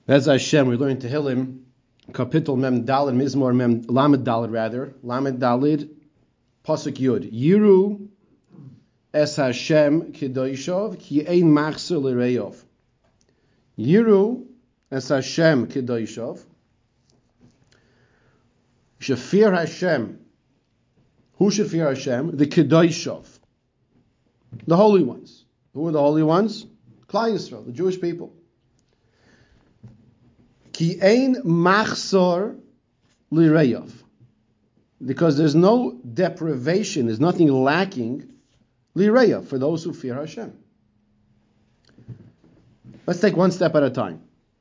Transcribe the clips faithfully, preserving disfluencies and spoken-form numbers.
That's Hashem. We're learning Tehillim, Kapitel Mem Daled, Mizmor Mem Lamed Daled rather, Lamed Daled, Pasuk Yud. Yiru es Hashem Kedoshov ki ein machzer l'reyov. Yiru es Hashem Kedoshov. You should fear Hashem. Who should fear Hashem? The Kedoshov, the holy ones. Who are the holy ones? Klal Yisrael, the Jewish people. Ki ein machzor l'reyov, because there's no deprivation, there's nothing lacking l'reyov for those who fear Hashem. Let's take one step at a time.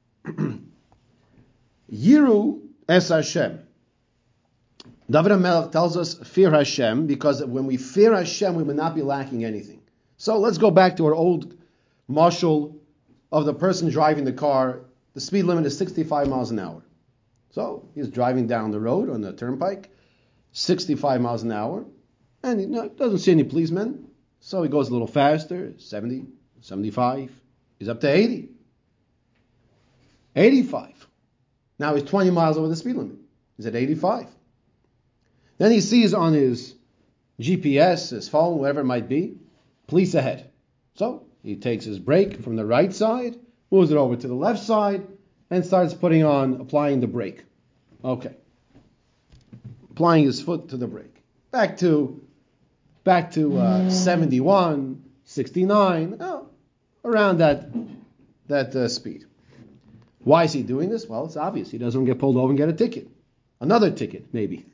Yiru es Hashem. David HaMelech tells us fear Hashem, because when we fear Hashem, we will not be lacking anything. So let's go back to our old mashal of the person driving the car. The speed limit is sixty-five miles an hour. So he's driving down the road on the turnpike, sixty-five miles an hour, and he doesn't see any policemen. So he goes a little faster, seventy, seventy-five. He's up to eighty. eighty-five. Now he's twenty miles over the speed limit. He's at eighty-five. Then he sees on his G P S, his phone, whatever it might be, police ahead. So he takes his brake from the right side, moves it over to the left side, and starts putting on, applying the brake. Okay. Applying his foot to the brake. Back to, back to uh, seventy-one, sixty-nine, oh, around that, that uh, speed. Why is he doing this? Well, it's obvious. He doesn't get pulled over and get a ticket. Another ticket, maybe.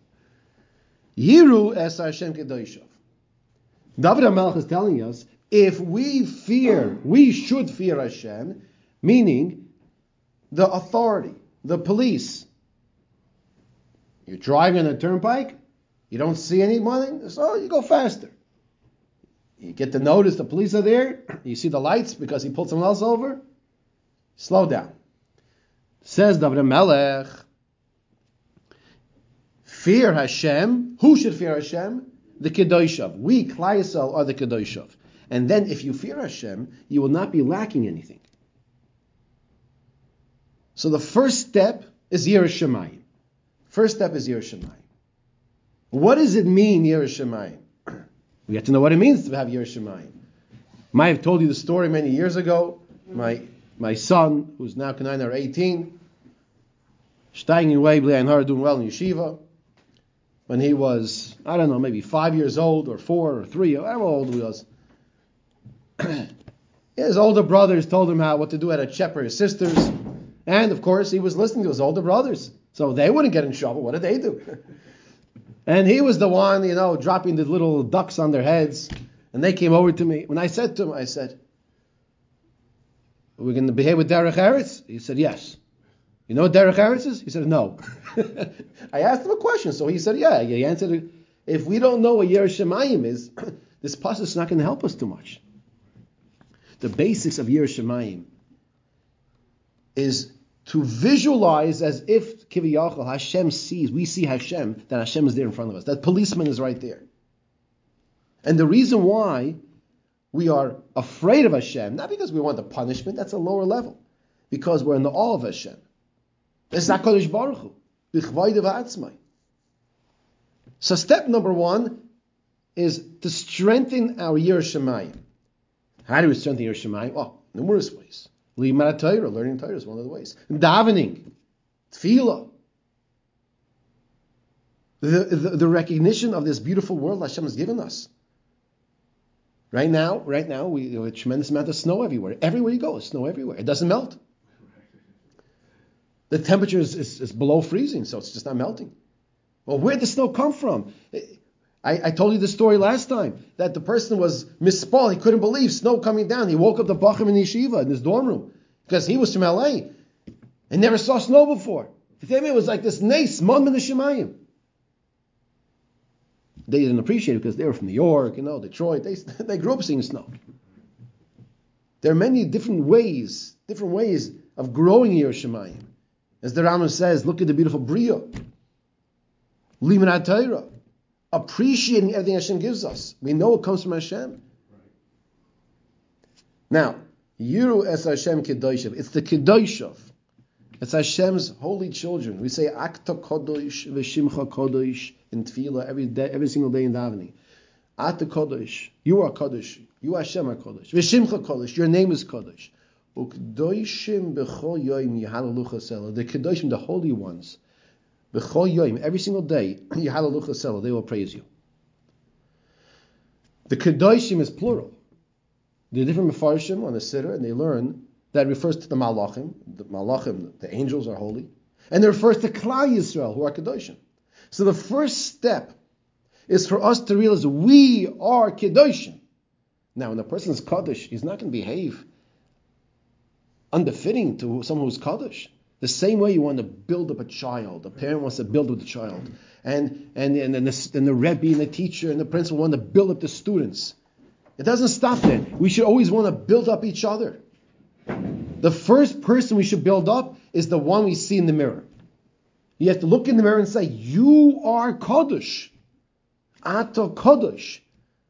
Yiru es Hashem Kedoshov. David HaMelech is telling us, if we fear, we should fear Hashem, meaning the authority, the police. You're driving on a turnpike, you don't see anyone, so you go faster. You get the notice the police are there, you see the lights because he pulled someone else over, slow down. Says David HaMelech, fear Hashem. Who should fear Hashem? The Kedoshov. We, Klal Yisrael, are the Kedoshov. And then if you fear Hashem, you will not be lacking anything. So the first step is Yiras Shamayim. First step is Yiras Shamayim. What does it mean, Yiras Shamayim? We have to know what it means to have Yiras Shamayim. I might have told you the story many years ago. My my son, who's now Kanai, or eighteen, steiging away, doing well in yeshiva. When he was, I don't know, maybe five years old, or four, or three, or however old he was, his older brothers told him how what to do, how to shepherd his sisters, and of course he was listening to his older brothers, so they wouldn't get in trouble. What did they do? And he was the one, you know, dropping the little ducks on their heads, and they came over to me. When I said to him, I said, "We're going to behave with Derech Eretz?" He said, "Yes." You know what Derech Eretz is? He said, "No." I asked him a question, so he said, "Yeah." He answered, "If we don't know what Yiras Shamayim is, this pasuk is not going to help us too much." The basics of Yiras Shamayim is to visualize as if Kiviyachal Hashem sees, we see Hashem, that Hashem is there in front of us. That policeman is right there. And the reason why we are afraid of Hashem, not because we want the punishment, that's a lower level, because we're in the awe of Hashem. It's HaKadosh Baruch Hu, b'chvayde v'atzmai. So step number one is to strengthen our Yiras Shamayim. How do we strengthen Yiras Shamayim? Oh, numerous ways. Limud Torah, learning Torah is one of the ways. Davening, tefillah. The, the, the recognition of this beautiful world Hashem has given us. Right now, right now, we have a tremendous amount of snow everywhere. Everywhere you go, there's snow everywhere. It doesn't melt. The temperature is, is, is below freezing, so it's just not melting. Well, where did the snow come from? I, I told you the story last time, that the person was mispal. He couldn't believe snow coming down. He woke up the Bachim in yeshiva in his dorm room, because he was from L A and never saw snow before. For them it was like this nace, mon min hashamayim. They didn't appreciate it because they were from New York, you know, Detroit. They, they grew up seeing snow. There are many different ways, different ways of growing Yiras Shamayim. As the Rambam says, look at the beautiful Bria. Limud Torah. Appreciating everything Hashem gives us. We know it comes from Hashem. Now, Yiru es Hashem Kedoshov. It's the Kedoshov. It's Hashem's holy children. We say Akta Kodosh v'Shimcha Kodosh in Tefillah every day, every single day in davening. Ata Kodosh, you are Kodosh. You Hashem are Kodosh. V'Shimcha Kodosh, your name is Kodosh. Ukdoshim b'chol yoyim yihalalucha sela. The Kedoshim, the holy ones, b'chol yoyim, every single day yihalalucha sela, they will praise you. The Kedoshim is plural. The different Mefarshim on the Siddur, and they learn that refers to the Malachim. The Malachim, the angels, are holy. And it refers to Klal Yisrael, who are Kedoshim. So the first step is for us to realize we are Kedoshim. Now, when a person is Kadosh, he's not going to behave unbefitting to someone who's Kadosh. The same way you want to build up a child. A parent wants to build up the child. And, and, and, and, the, and the Rebbe and the teacher and the principal want to build up the students. It doesn't stop there. We should always want to build up each other. The first person we should build up is the one we see in the mirror. You have to look in the mirror and say, you are Kodesh. Ato Kodesh.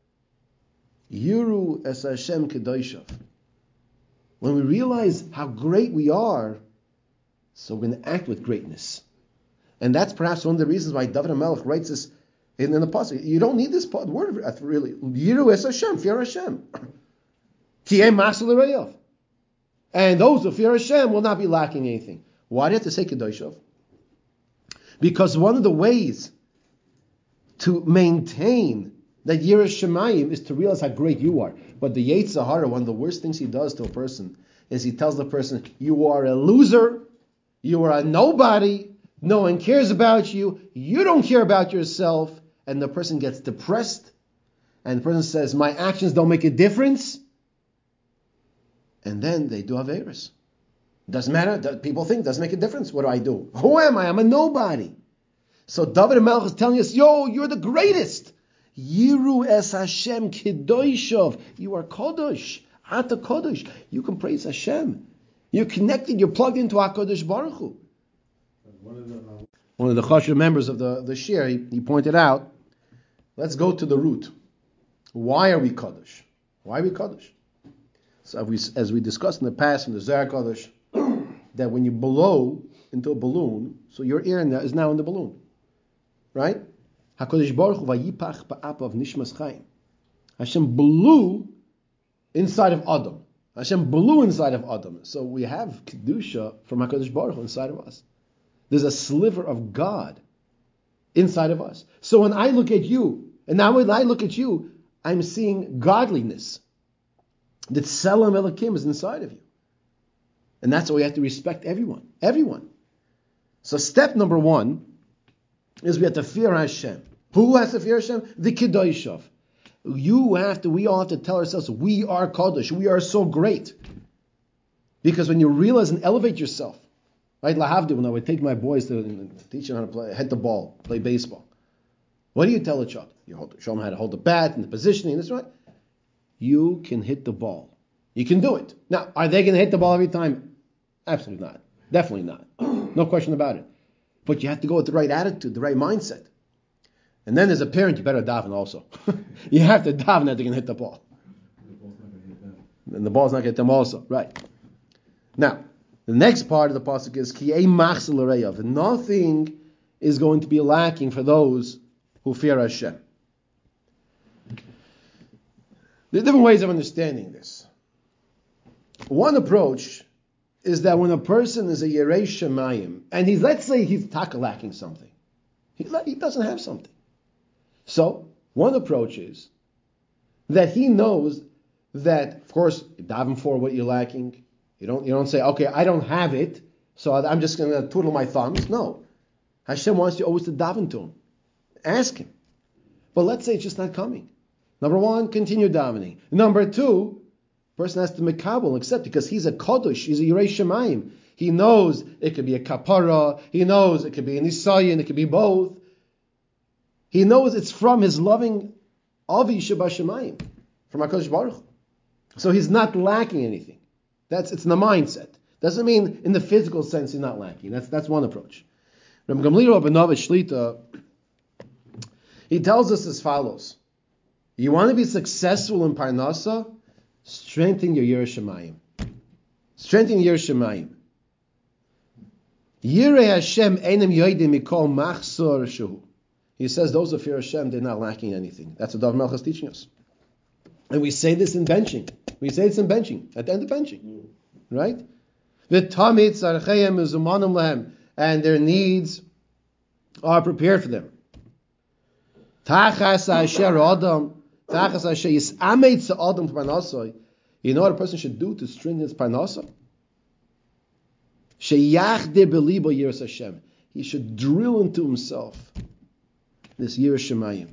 Yiru es Hashem Kedoshav. When we realize how great we are, so we're going to act with greatness. And that's perhaps one of the reasons why David HaMelech writes this in, in the pasuk. You don't need this word really. Yiru es Hashem, fear Hashem. Ki'eh masel l'reyav. And those who fear Hashem will not be lacking anything. Why do you have to say Kedoshav? Because one of the ways to maintain that Yiras Shemayim is to realize how great you are. But the Yetzer Hara, one of the worst things he does to a person is he tells the person, you are a loser, you are a nobody, no one cares about you, you don't care about yourself, and the person gets depressed, and the person says, my actions don't make a difference. And then they do Averis. Doesn't matter. People think, doesn't make a difference. What do I do? Who am I? I'm a nobody. So David HaMelech is telling us, yo, you're the greatest. Yiru es Hashem Kedoshov. You are Kodosh. Ata Kodosh. You can praise Hashem. You're connected. You're plugged into HaKadosh Baruch Hu. One of the Chashuv members of the, the Shir, he, he pointed out, let's go to the root. Why are we Kodosh? Why are we Kodosh? So we, as we discussed in the past in the Zohar Kodesh, that when you blow into a balloon, so your air is now in the balloon, right? HaKadosh Baruch Hu vayipach ba'apav nishmas chayim. Hashem blew inside of Adam. Hashem blew inside of Adam. So we have kedusha from HaKadosh Baruch Hu inside of us. There's a sliver of God inside of us. So when I look at you, and now when I look at you, I'm seeing godliness. That Tselem Elokim is inside of you. And that's why we have to respect everyone. Everyone. So step number one is we have to fear Hashem. Who has to fear Hashem? The Kedoshov. You have to, we all have to tell ourselves, we are Kodesh. We are so great. Because when you realize and elevate yourself, right? Lahavdi, when I would take my boys to, to teach them how to play, hit the ball, play baseball. What do you tell a child? You hold, show them how to hold the bat and the positioning, that's right. You can hit the ball. You can do it. Now, are they going to hit the ball every time? Absolutely not. Definitely not. No question about it. But you have to go with the right attitude, the right mindset. And then as a parent, you better daven also. You have to daven that they can hit the ball. And the ball's not going to hit them also. Right. Now, the next part of the pasuk is Ki'eh machzil l'reyav. Nothing is going to be lacking for those who fear Hashem. There are different ways of understanding this. One approach is that when a person is a Yerei Shemayim, and he's, let's say he's taka lacking something. He, he doesn't have something. So, one approach is that he knows that, of course, you daven for what you're lacking. You don't, you don't say, okay, I don't have it, so I'm just going to twiddle my thumbs. No. Hashem wants you always to daven to him. Ask him. But let's say it's just not coming. Number one, continue davening. Number two, person has to mekabel, accept, because he's a kodesh, he's a Yerei Shemayim. He knows it could be a kapara, he knows it could be an isayin, it could be both. He knows it's from his loving Avi Shebashamayim, from HaKadosh Baruch Hu. So he's not lacking anything. That's it's in the mindset. Doesn't mean in the physical sense he's not lacking. That's that's one approach. Rabbi Gamliel Rabinovich Shlita, he tells us as follows. You want to be successful in Parnasa? Strengthen your Yerei Shemayim. Strengthen your Yerei Shemayim. Yirei Hashem enem yoidim mikol machzor shehu. He says those who fear Hashem, they're not lacking anything. That's what David Melech is teaching us. And we say this in benching. We say this in benching, at the end of benching. Right? V'tamid tzarcheihem uzumanim lehem. And their needs are prepared for them. Tachas asher adam, tachas asher yisameitz adam parnasai. You know what a person should do to strengthen his parnasa? Sheyachdir belibo yiras Hashem. He should drill into himself this yiras shemayim.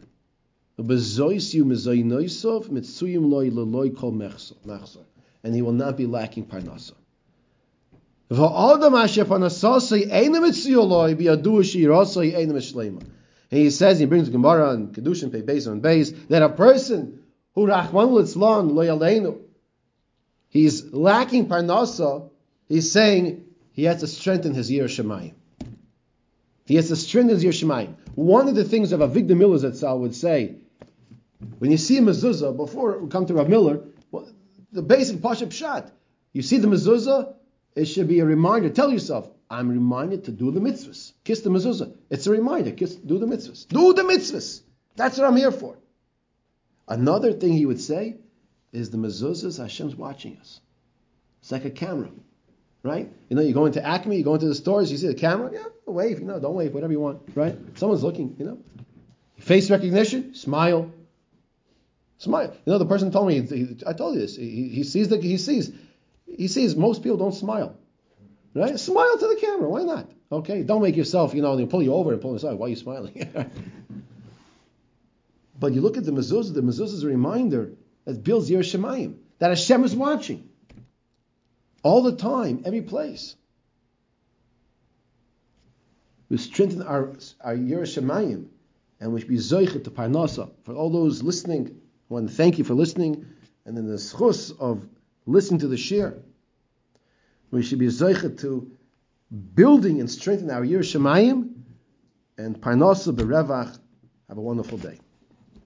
And he will not be lacking parnasa. And he says, he brings the Gemara on Kedushin Pei Beis on Beis, that a person who Rachman Litzlan Lo Yaleinu, he's lacking parnasa, he's saying he has to strengthen his yiras shemayim. He has to strengthen his yiras shemayim. One of the things of Avigdor Miller Zatzal would say, when you see a mezuzah, before we come to Rav Miller, well, the basic Pashup Pshat, you see the mezuzah, it should be a reminder. Tell yourself, I'm reminded to do the mitzvahs. Kiss the mezuzah. It's a reminder. Kiss, do the mitzvahs. Do the mitzvahs. That's what I'm here for. Another thing he would say is the mezuzahs, Hashem's watching us. It's like a camera, right? You know, you go into Acme, you go into the stores, you see the camera, yeah, wave, you know, don't wave, whatever you want, right? Someone's looking, you know. Face recognition, smile. Smile. You know, the person told me, he, I told you this, he, he sees that he sees, he sees most people don't smile. Right? Smile to the camera. Why not? Okay? Don't make yourself, you know, they'll pull you over and pull you aside. Why are you smiling? But you look at the mezuzah, the mezuzah is a reminder that builds yiras shemayim, that Hashem is watching. All the time, every place. We strengthen our, our yiras shemayim, and we should be zoichet to parnasa. For all those listening, I want to thank you for listening, and then the schus of listening to the shir. We should be zeichet to building and strengthening our yiras shemayim and parnasa berevach. Have a wonderful day.